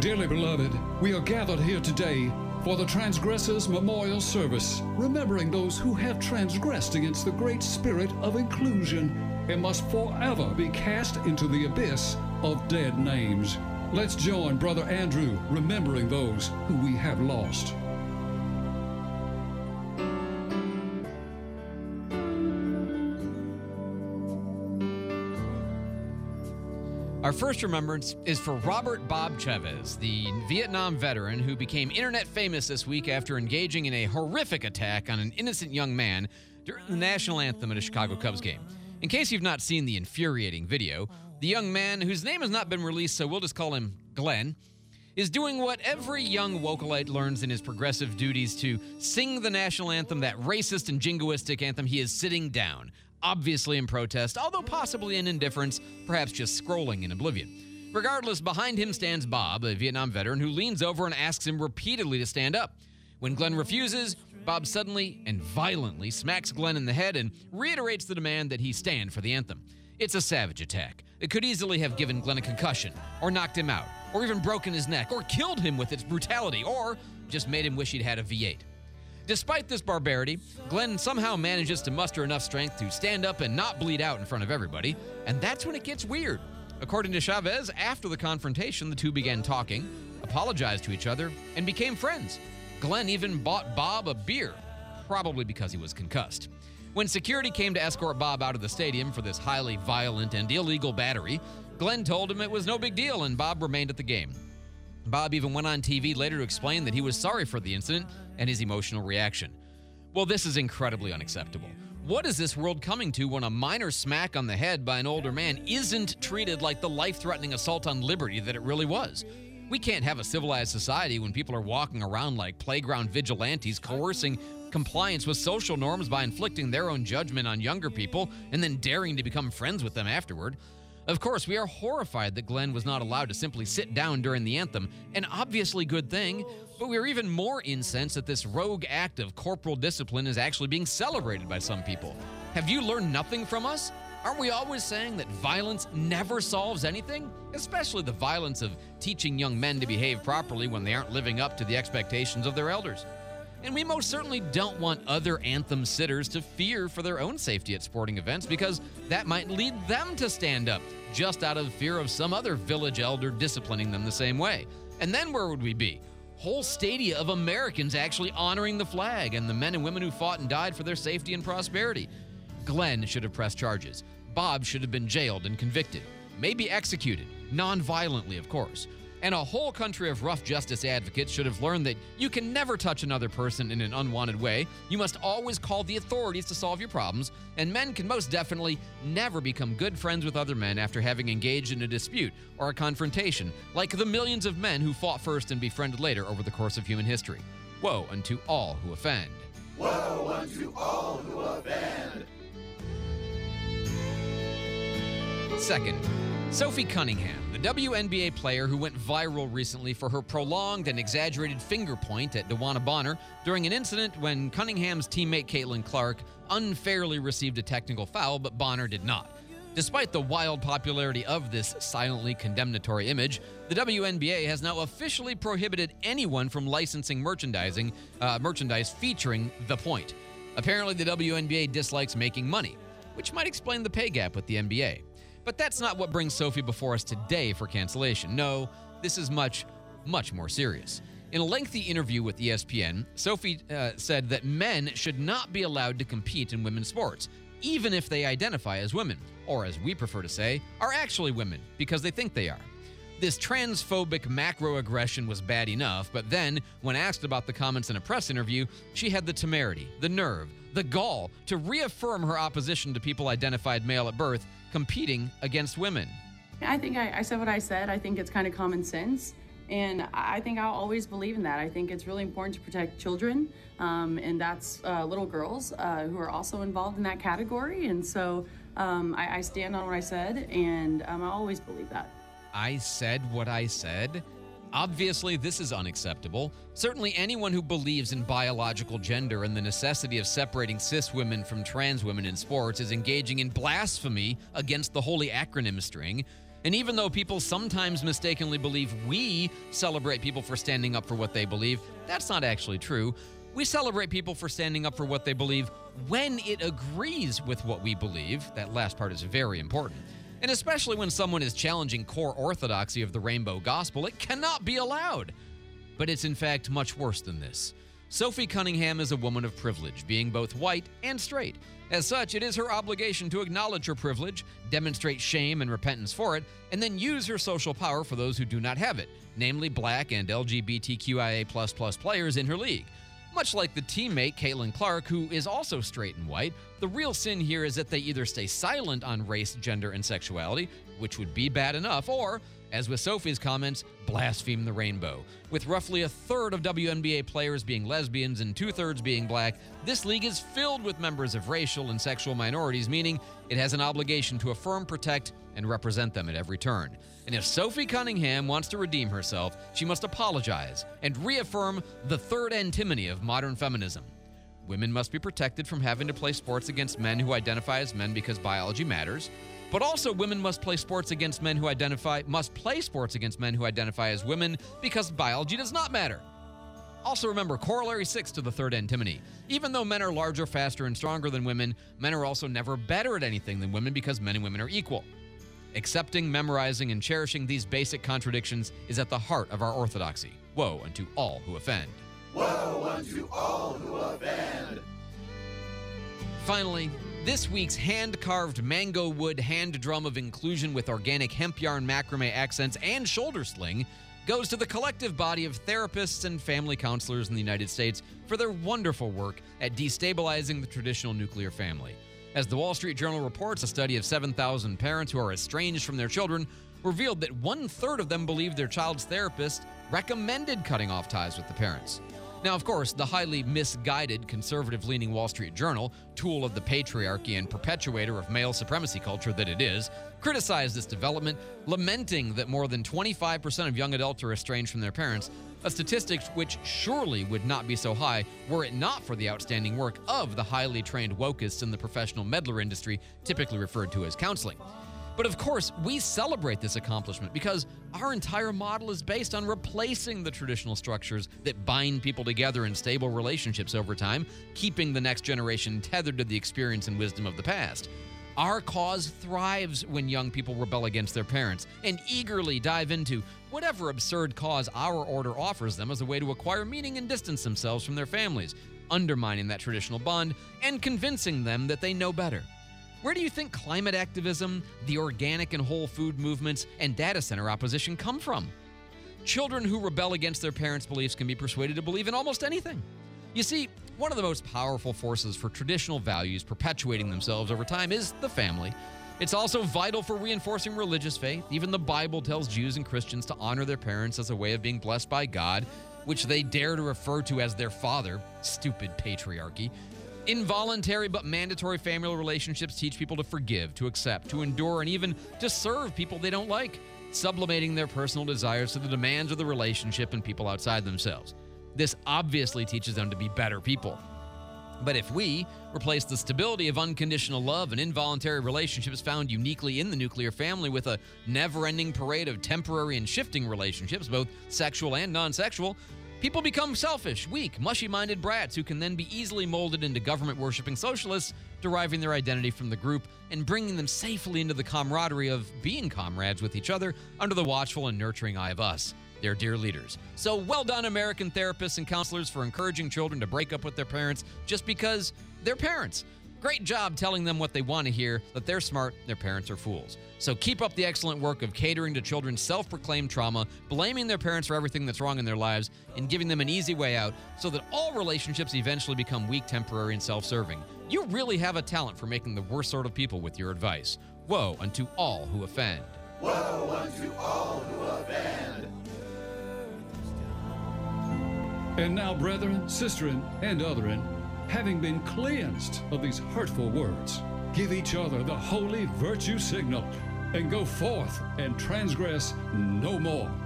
Dearly beloved, we are gathered here today for the Transgressors Memorial Service, remembering those who have transgressed against the great spirit of inclusion and must forever be cast into the abyss of dead names. Let's join Brother Andrew remembering those who we have lost. Our first remembrance is for Robert Bob Chavez, the Vietnam veteran who became internet famous this week after engaging in a horrific attack on an innocent young man during the national anthem at a Chicago Cubs game. In case you've not seen the infuriating video, the young man, whose name has not been released, so we'll just call him Glenn, is doing what every young Wokolite learns in his progressive duties to sing the national anthem, that racist and jingoistic anthem. He is sitting down, obviously in protest, although possibly in indifference, perhaps just scrolling in oblivion. Regardless, behind him stands Bob, a Vietnam veteran, who leans over and asks him repeatedly to stand up. When Glenn refuses, Bob suddenly and violently smacks Glenn in the head and reiterates the demand that he stand for the anthem. It's a savage attack. It could easily have given Glenn a concussion, or knocked him out, or even broken his neck, or killed him with its brutality, or just made him wish he'd had a V8. Despite this barbarity, Glenn somehow manages to muster enough strength to stand up and not bleed out in front of everybody, and that's when it gets weird. According to Chavez, after the confrontation, the two began talking, apologized to each other, and became friends. Glenn even bought Bob a beer, probably because he was concussed. When security came to escort Bob out of the stadium for this highly violent and illegal battery, Glenn told him it was no big deal, and Bob remained at the game. Bob even went on TV later to explain that he was sorry for the incident and his emotional reaction. Well, this is incredibly unacceptable. What is this world coming to when a minor smack on the head by an older man isn't treated like the life-threatening assault on liberty that it really was? We can't have a civilized society when people are walking around like playground vigilantes, coercing compliance with social norms by inflicting their own judgment on younger people and then daring to become friends with them afterward. Of course, we are horrified that Glenn was not allowed to simply sit down during the anthem, an obviously good thing, but we are even more incensed that this rogue act of corporal discipline is actually being celebrated by some people. Have you learned nothing from us? Aren't we always saying that violence never solves anything? Especially the violence of teaching young men to behave properly when they aren't living up to the expectations of their elders. And we most certainly don't want other anthem sitters to fear for their own safety at sporting events, because that might lead them to stand up just out of fear of some other village elder disciplining them the same way. And then where would we be? Whole stadia of Americans actually honoring the flag and the men and women who fought and died for their safety and prosperity. Glenn should have pressed charges. Bob should have been jailed and convicted, maybe executed, non-violently, of course. And a whole country of rough justice advocates should have learned that you can never touch another person in an unwanted way. You must always call the authorities to solve your problems, and men can most definitely never become good friends with other men after having engaged in a dispute or a confrontation, like the millions of men who fought first and befriended later over the course of human history. Woe unto all who offend. Woe unto all who offend. Second, Sophie Cunningham, the WNBA player who went viral recently for her prolonged and exaggerated finger point at DeWanna Bonner during an incident when Cunningham's teammate Caitlin Clark unfairly received a technical foul, but Bonner did not. Despite the wild popularity of this silently condemnatory image, the WNBA has now officially prohibited anyone from licensing merchandise featuring the point. Apparently, the WNBA dislikes making money, which might explain the pay gap with the NBA. But that's not what brings Sophie before us today for cancellation. No, this is much, much more serious. In a lengthy interview with ESPN, Sophie said that men should not be allowed to compete in women's sports, even if they identify as women, or as we prefer to say, are actually women, because they think they are. This transphobic macroaggression was bad enough, but then, when asked about the comments in a press interview, she had the temerity, the nerve, the gall to reaffirm her opposition to people identified male at birth competing against women. I think I said what I said. I think it's kind of common sense, and I think I'll always believe in that. I think it's really important to protect children, and that's little girls who are also involved in that category, and so I stand on what I said, and I always believe that. I said what I said? Obviously, this is unacceptable. Certainly anyone who believes in biological gender and the necessity of separating cis women from trans women in sports is engaging in blasphemy against the holy acronym string. And even though people sometimes mistakenly believe we celebrate people for standing up for what they believe, that's not actually true. We celebrate people for standing up for what they believe when it agrees with what we believe. That last part is very important. And especially when someone is challenging core orthodoxy of the rainbow gospel, it cannot be allowed. But it's in fact much worse than this. Sophie Cunningham is a woman of privilege, being both white and straight. As such, it is her obligation to acknowledge her privilege, demonstrate shame and repentance for it, and then use her social power for those who do not have it, namely black and LGBTQIA++ players in her league. Much like the teammate Caitlin Clark, who is also straight and white, the real sin here is that they either stay silent on race, gender, and sexuality, which would be bad enough, or, as with Sophie's comments, blaspheme the rainbow. With roughly a third of WNBA players being lesbians and 2/3 being black, this league is filled with members of racial and sexual minorities, meaning it has an obligation to affirm, protect, and represent them at every turn. And if Sophie Cunningham wants to redeem herself, she must apologize and reaffirm the third antinomy of modern feminism. Women must be protected from having to play sports against men who identify as men because biology matters. But also, women must play sports against men who identify as women because biology does not matter. Also remember Corollary 6 to the third antinomy. Even though men are larger, faster, and stronger than women, men are also never better at anything than women because men and women are equal. Accepting, memorizing, and cherishing these basic contradictions is at the heart of our orthodoxy. Woe unto all who offend. Woe unto all who offend. Finally, this week's hand-carved mango wood hand drum of inclusion with organic hemp yarn macrame accents and shoulder sling goes to the collective body of therapists and family counselors in the United States for their wonderful work at destabilizing the traditional nuclear family. As the Wall Street Journal reports, a study of 7,000 parents who are estranged from their children revealed that 1/3 of them believed their child's therapist recommended cutting off ties with the parents. Now, of course, the highly misguided, conservative-leaning Wall Street Journal, tool of the patriarchy and perpetuator of male supremacy culture that it is, criticized this development, lamenting that more than 25% of young adults are estranged from their parents, a statistic which surely would not be so high were it not for the outstanding work of the highly trained wokeists in the professional meddler industry, typically referred to as counseling. But of course, we celebrate this accomplishment because our entire model is based on replacing the traditional structures that bind people together in stable relationships over time, keeping the next generation tethered to the experience and wisdom of the past. Our cause thrives when young people rebel against their parents and eagerly dive into whatever absurd cause our order offers them as a way to acquire meaning and distance themselves from their families, undermining that traditional bond and convincing them that they know better. Where do you think climate activism, the organic and whole food movements, and data center opposition come from? Children who rebel against their parents' beliefs can be persuaded to believe in almost anything. You see, one of the most powerful forces for traditional values perpetuating themselves over time is the family. It's also vital for reinforcing religious faith. Even the Bible tells Jews and Christians to honor their parents as a way of being blessed by God, which they dare to refer to as their father. Stupid patriarchy. Involuntary but mandatory family relationships teach people to forgive, to accept, to endure, and even to serve people they don't like, sublimating their personal desires to the demands of the relationship and people outside themselves. This obviously teaches them to be better people. But if we replace the stability of unconditional love and involuntary relationships found uniquely in the nuclear family with a never-ending parade of temporary and shifting relationships, both sexual and non-sexual, people become selfish, weak, mushy-minded brats who can then be easily molded into government-worshipping socialists, deriving their identity from the group and bringing them safely into the camaraderie of being comrades with each other under the watchful and nurturing eye of us, their dear leaders. So well done, American therapists and counselors, for encouraging children to break up with their parents just because they're parents. Great job telling them what they want to hear, that they're smart, their parents are fools. So keep up the excellent work of catering to children's self-proclaimed trauma, blaming their parents for everything that's wrong in their lives, and giving them an easy way out so that all relationships eventually become weak, temporary, and self-serving. You really have a talent for making the worst sort of people with your advice. Woe unto all who offend. Woe unto all who offend. And now, brethren, sisterin, and otherin, having been cleansed of these hurtful words, give each other the holy virtue signal, and go forth and transgress no more.